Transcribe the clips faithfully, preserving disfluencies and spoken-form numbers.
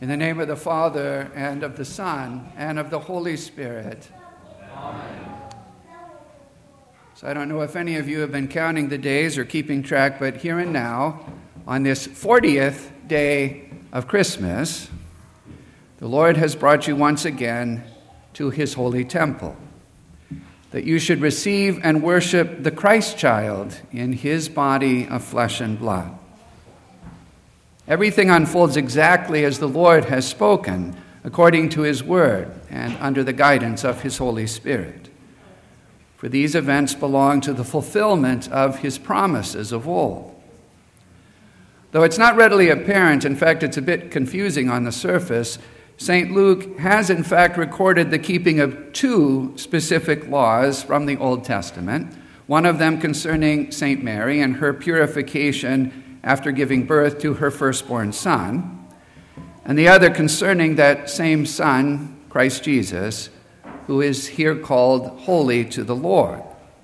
In the name of the Father, and of the Son, and of the Holy Spirit. Amen. So I don't know if any of you have been counting the days or keeping track, but here and now, on this fortieth day of Christmas, the Lord has brought you once again to his holy temple, that you should receive and worship the Christ child in his body of flesh and blood. Everything unfolds exactly as the Lord has spoken, according to his word and under the guidance of his Holy Spirit. For these events belong to the fulfillment of his promises of old. Though it's not readily apparent, in fact, it's a bit confusing on the surface, Saint Luke has in fact recorded the keeping of two specific laws from the Old Testament, one of them concerning Saint Mary and her purification after giving birth to her firstborn son, and the other concerning that same Son, Christ Jesus, who is here called holy to the Lord.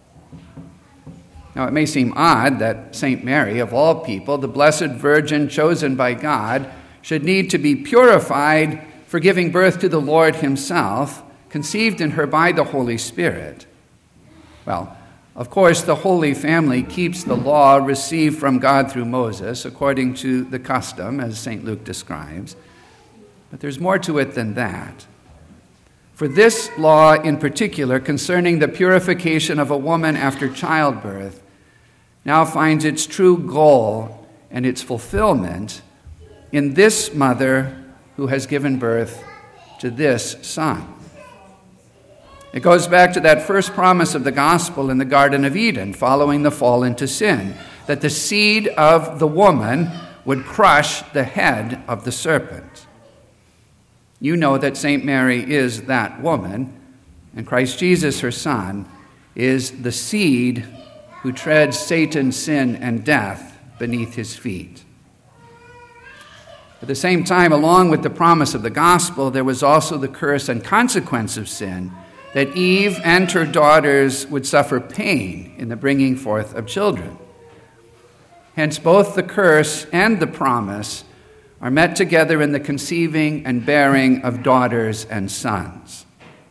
Now, it may seem odd that Saint Mary, of all people, the Blessed Virgin chosen by God, should need to be purified for giving birth to the Lord himself, conceived in her by the Holy Spirit. Well, of course, the Holy Family keeps the law received from God through Moses, according to the custom, as Saint Luke describes. But there's more to it than that. For this law in particular, concerning the purification of a woman after childbirth, now finds its true goal and its fulfillment in this mother who has given birth to this son. It goes back to that first promise of the gospel in the Garden of Eden, following the fall into sin, that the seed of the woman would crush the head of the serpent. You know that Saint Mary is that woman, and Christ Jesus, her son, is the seed who treads Satan's sin and death beneath his feet. At the same time, along with the promise of the gospel, there was also the curse and consequence of sin, that Eve and her daughters would suffer pain in the bringing forth of children. Hence, both the curse and the promise are met together in the conceiving and bearing of daughters and sons.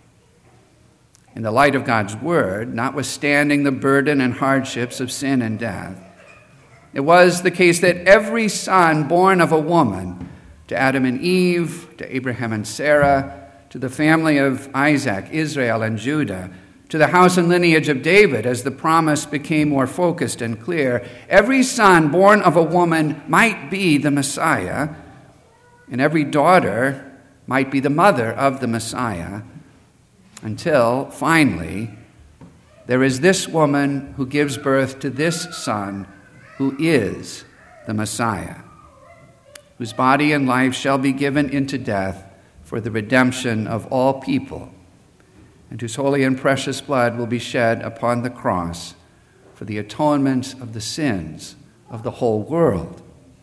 In the light of God's word, notwithstanding the burden and hardships of sin and death, it was the case that every son born of a woman, to Adam and Eve, to Abraham and Sarah, to the family of Isaac, Israel, and Judah, to the house and lineage of David, as the promise became more focused and clear, every son born of a woman might be the Messiah, and every daughter might be the mother of the Messiah, until, finally, there is this woman who gives birth to this son who is the Messiah, whose body and life shall be given into death for the redemption of all people, and whose holy and precious blood will be shed upon the cross for the atonement of the sins of the whole world.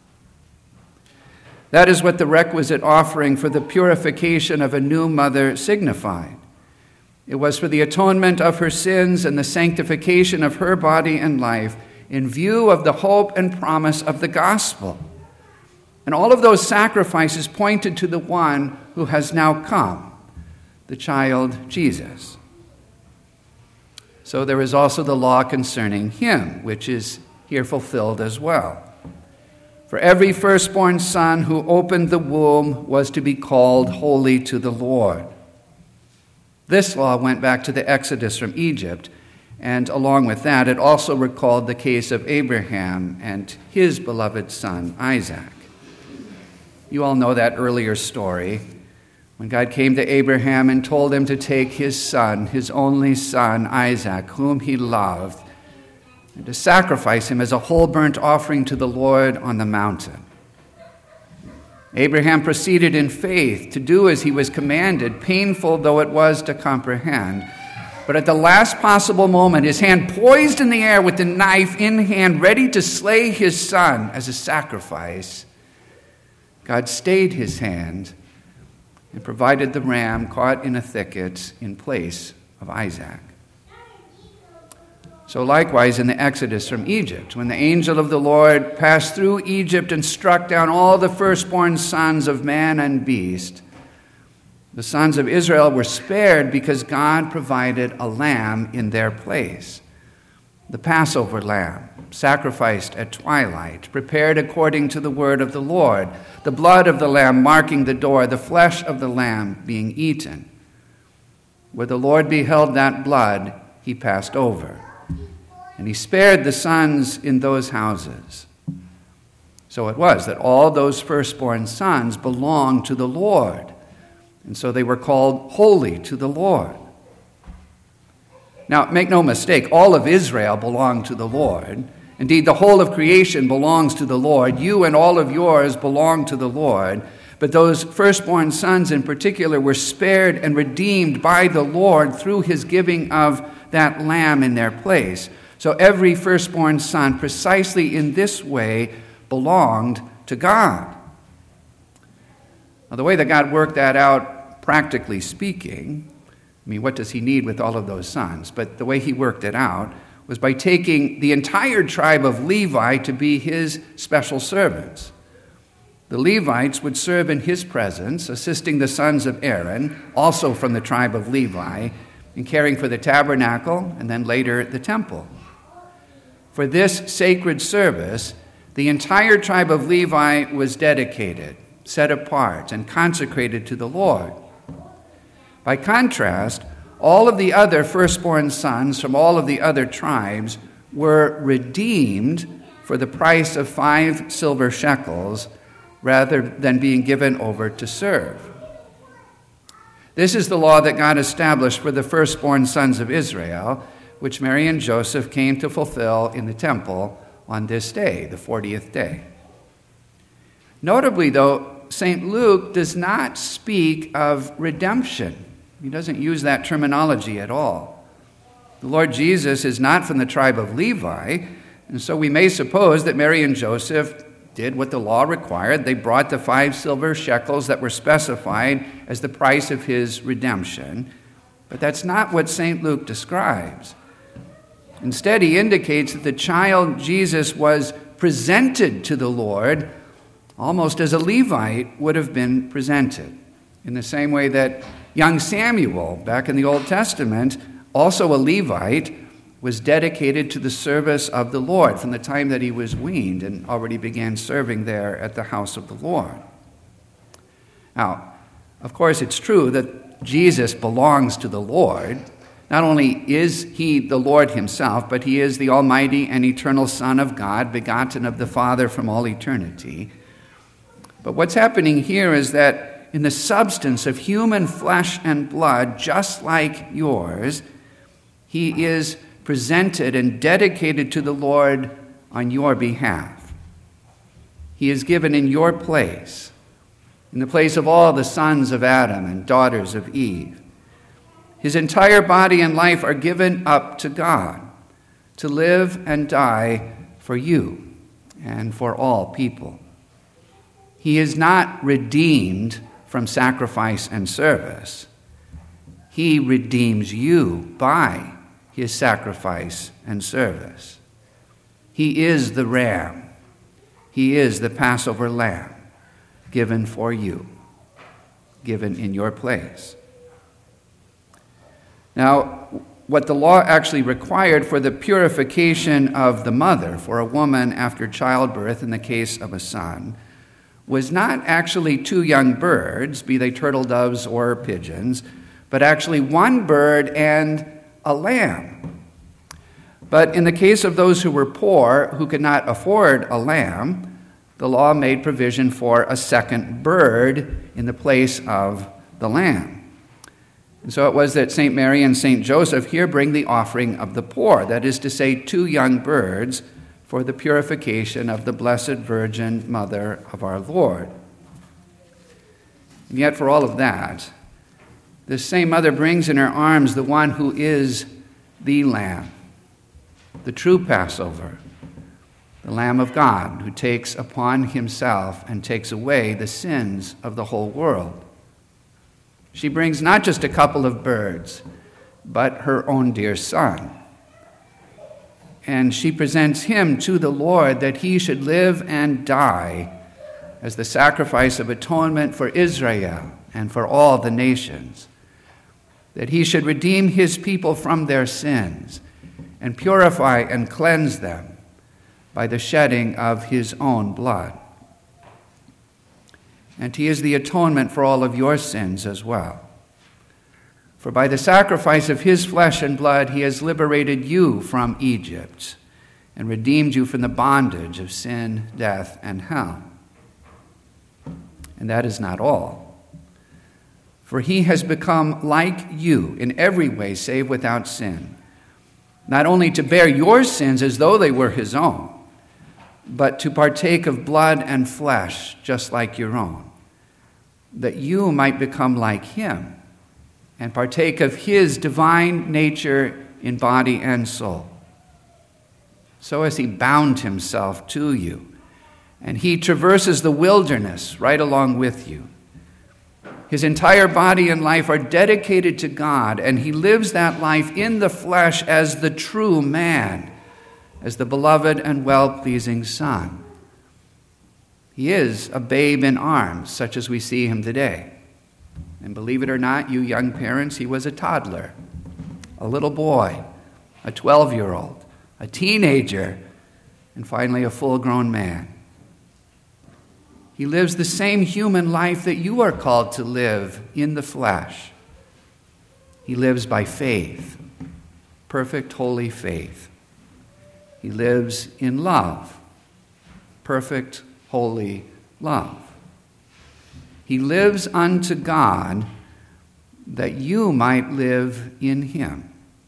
That is what the requisite offering for the purification of a new mother signified. It was for the atonement of her sins and the sanctification of her body and life in view of the hope and promise of the gospel. And all of those sacrifices pointed to the one who has now come, the child Jesus. So there is also the law concerning him, which is here fulfilled as well. For every firstborn son who opened the womb was to be called holy to the Lord. This law went back to the Exodus from Egypt, and along with that, it also recalled the case of Abraham and his beloved son, Isaac. You all know that earlier story when God came to Abraham and told him to take his son, his only son, Isaac, whom he loved, and to sacrifice him as a whole burnt offering to the Lord on the mountain. Abraham proceeded in faith to do as he was commanded, painful though it was to comprehend. But at the last possible moment, his hand poised in the air with the knife in hand, ready to slay his son as a sacrifice, God stayed his hand and provided the ram caught in a thicket in place of Isaac. So likewise in the Exodus from Egypt, when the angel of the Lord passed through Egypt and struck down all the firstborn sons of man and beast, the sons of Israel were spared because God provided a lamb in their place. The Passover lamb, sacrificed at twilight, prepared according to the word of the Lord, the blood of the lamb marking the door, the flesh of the lamb being eaten. Where the Lord beheld that blood, he passed over, and he spared the sons in those houses. So it was that all those firstborn sons belonged to the Lord, and so they were called holy to the Lord. Now, make no mistake, all of Israel belonged to the Lord. Indeed, the whole of creation belongs to the Lord. You and all of yours belong to the Lord. But those firstborn sons in particular were spared and redeemed by the Lord through his giving of that lamb in their place. So every firstborn son, precisely in this way, belonged to God. Now, the way that God worked that out, practically speaking, I mean, what does he need with all of those sons? But the way he worked it out was by taking the entire tribe of Levi to be his special servants. The Levites would serve in his presence, assisting the sons of Aaron, also from the tribe of Levi, in caring for the tabernacle and then later the temple. For this sacred service, the entire tribe of Levi was dedicated, set apart, and consecrated to the Lord. By contrast, all of the other firstborn sons from all of the other tribes were redeemed for the price of five silver shekels rather than being given over to serve. This is the law that God established for the firstborn sons of Israel, which Mary and Joseph came to fulfill in the temple on this day, the fortieth day. Notably, though, Saint Luke does not speak of redemption. He doesn't use that terminology at all. The Lord Jesus is not from the tribe of Levi, and so we may suppose that Mary and Joseph did what the law required. They brought the five silver shekels that were specified as the price of his redemption. But that's not what Saint Luke describes. Instead, he indicates that the child Jesus was presented to the Lord almost as a Levite would have been presented, in the same way that young Samuel, back in the Old Testament, also a Levite, was dedicated to the service of the Lord from the time that he was weaned and already began serving there at the house of the Lord. Now, of course, it's true that Jesus belongs to the Lord. Not only is he the Lord himself, but he is the almighty and eternal Son of God, begotten of the Father from all eternity. But what's happening here is that in the substance of human flesh and blood, just like yours, he is presented and dedicated to the Lord on your behalf. He is given in your place, in the place of all the sons of Adam and daughters of Eve. His entire body and life are given up to God to live and die for you and for all people. He is not redeemed from sacrifice and service. He redeems you by his sacrifice and service. He is the ram. He is the Passover lamb given for you, given in your place. Now, what the law actually required for the purification of the mother, for a woman after childbirth in the case of a son, was not actually two young birds, be they turtle doves or pigeons, but actually one bird and a lamb. But in the case of those who were poor, who could not afford a lamb, the law made provision for a second bird in the place of the lamb. And so it was that Saint Mary and Saint Joseph here bring the offering of the poor, that is to say, two young birds, for the purification of the Blessed Virgin Mother of our Lord. And yet for all of that, this same mother brings in her arms the one who is the Lamb, the true Passover, the Lamb of God, who takes upon himself and takes away the sins of the whole world. She brings not just a couple of birds, but her own dear son. and she presents him to the Lord that he should live and die as the sacrifice of atonement for Israel and for all the nations, that he should redeem his people from their sins and purify and cleanse them by the shedding of his own blood. And he is the atonement for all of your sins as well. For by the sacrifice of his flesh and blood, he has liberated you from Egypt and redeemed you from the bondage of sin, death, and hell. And that is not all. For he has become like you in every way, save without sin, not only to bear your sins as though they were his own, but to partake of blood and flesh just like your own, that you might become like him and partake of his divine nature in body and soul. So as he bound himself to you, and he traverses the wilderness right along with you, his entire body and life are dedicated to God, and he lives that life in the flesh as the true man, as the beloved and well-pleasing Son. He is a babe in arms, such as we see him today. And believe it or not, you young parents, he was a toddler, a little boy, a twelve-year-old, a teenager, and finally a full-grown man. He lives the same human life that you are called to live in the flesh. He lives by faith, perfect, holy faith. He lives in love, perfect, holy love. He lives unto God that you might live in him.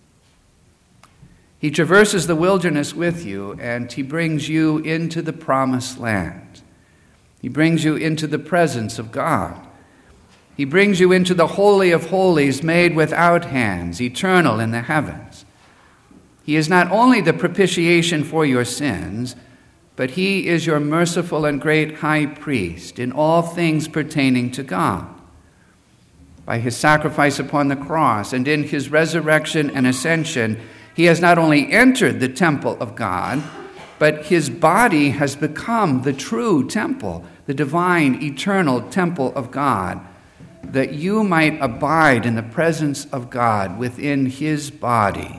He traverses the wilderness with you, and he brings you into the promised land. He brings you into the presence of God. He brings you into the Holy of Holies, made without hands, eternal in the heavens. He is not only the propitiation for your sins, but he is your merciful and great high priest in all things pertaining to God. By his sacrifice upon the cross and in his resurrection and ascension, he has not only entered the temple of God, but his body has become the true temple, the divine, eternal temple of God, that you might abide in the presence of God within his body.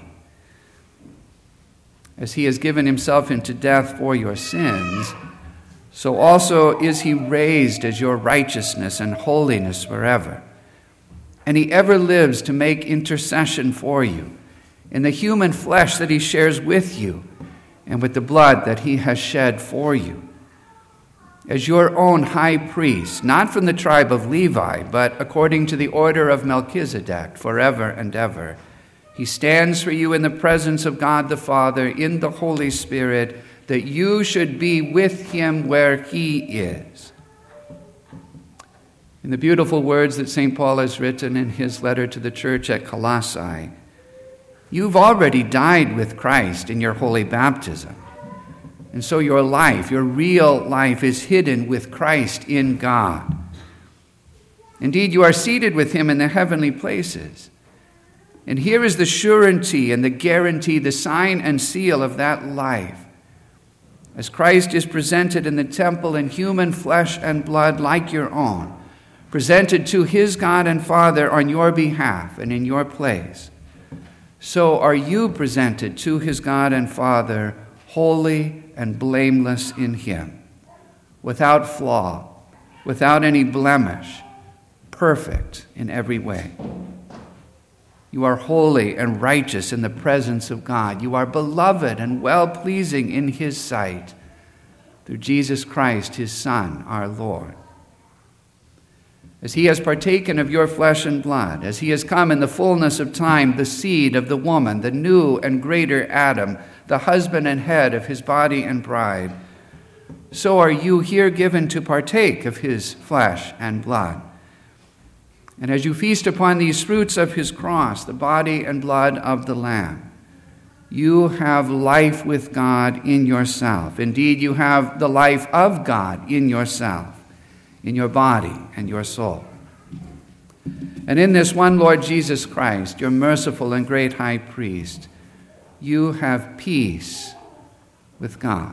As he has given himself into death for your sins, so also is he raised as your righteousness and holiness forever. And he ever lives to make intercession for you in the human flesh that he shares with you and with the blood that he has shed for you. As your own high priest, not from the tribe of Levi, but according to the order of Melchizedek, forever and ever, he stands for you in the presence of God the Father, in the Holy Spirit, that you should be with him where he is. In the beautiful words that Saint Paul has written in his letter to the church at Colossae, you've already died with Christ in your holy baptism. And so your life, your real life, is hidden with Christ in God. Indeed, you are seated with him in the heavenly places. And here is the surety and the guarantee, the sign and seal of that life. As Christ is presented in the temple in human flesh and blood like your own, presented to his God and Father on your behalf and in your place, so are you presented to his God and Father, holy and blameless in him, without flaw, without any blemish, perfect in every way. You are holy and righteous in the presence of God. You are beloved and well-pleasing in his sight through Jesus Christ, his Son, our Lord. As he has partaken of your flesh and blood, as he has come in the fullness of time, the seed of the woman, the new and greater Adam, the husband and head of his body and bride, so are you here given to partake of his flesh and blood. And as you feast upon these fruits of his cross, the body and blood of the Lamb, you have life with God in yourself. Indeed, you have the life of God in yourself, in your body and your soul. And in this one Lord Jesus Christ, your merciful and great high priest, you have peace with God.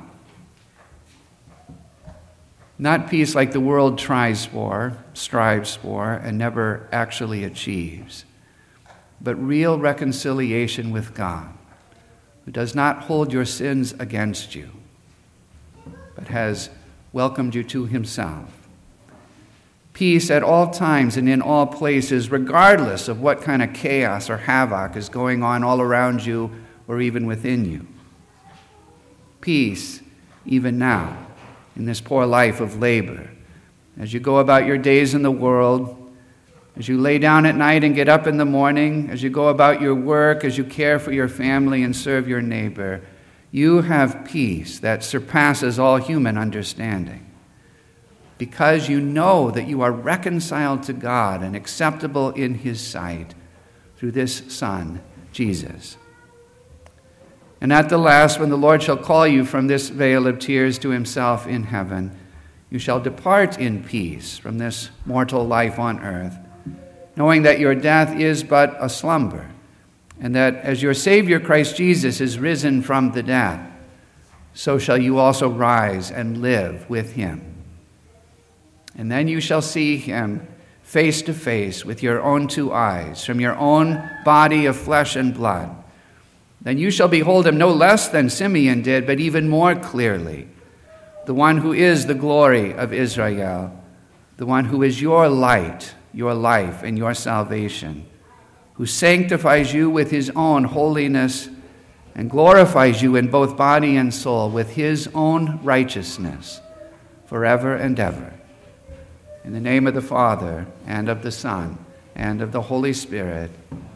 Not peace like the world tries for, strives for, and never actually achieves, but real reconciliation with God, who does not hold your sins against you, but has welcomed you to himself. Peace at all times and in all places, regardless of what kind of chaos or havoc is going on all around you or even within you. Peace even now in this poor life of labor, as you go about your days in the world, as you lay down at night and get up in the morning, as you go about your work, as you care for your family and serve your neighbor, you have peace that surpasses all human understanding, because you know that you are reconciled to God and acceptable in his sight through this Son, Jesus. And at the last, when the Lord shall call you from this vale of tears to himself in heaven, you shall depart in peace from this mortal life on earth, knowing that your death is but a slumber, and that as your Savior Christ Jesus is risen from the dead, so shall you also rise and live with him. And then you shall see him face to face with your own two eyes, from your own body of flesh and blood. Then you shall behold him no less than Simeon did, but even more clearly, the one who is the glory of Israel, the one who is your light, your life, and your salvation, who sanctifies you with his own holiness and glorifies you in both body and soul with his own righteousness forever and ever. In the name of the Father, and of the Son, and of the Holy Spirit,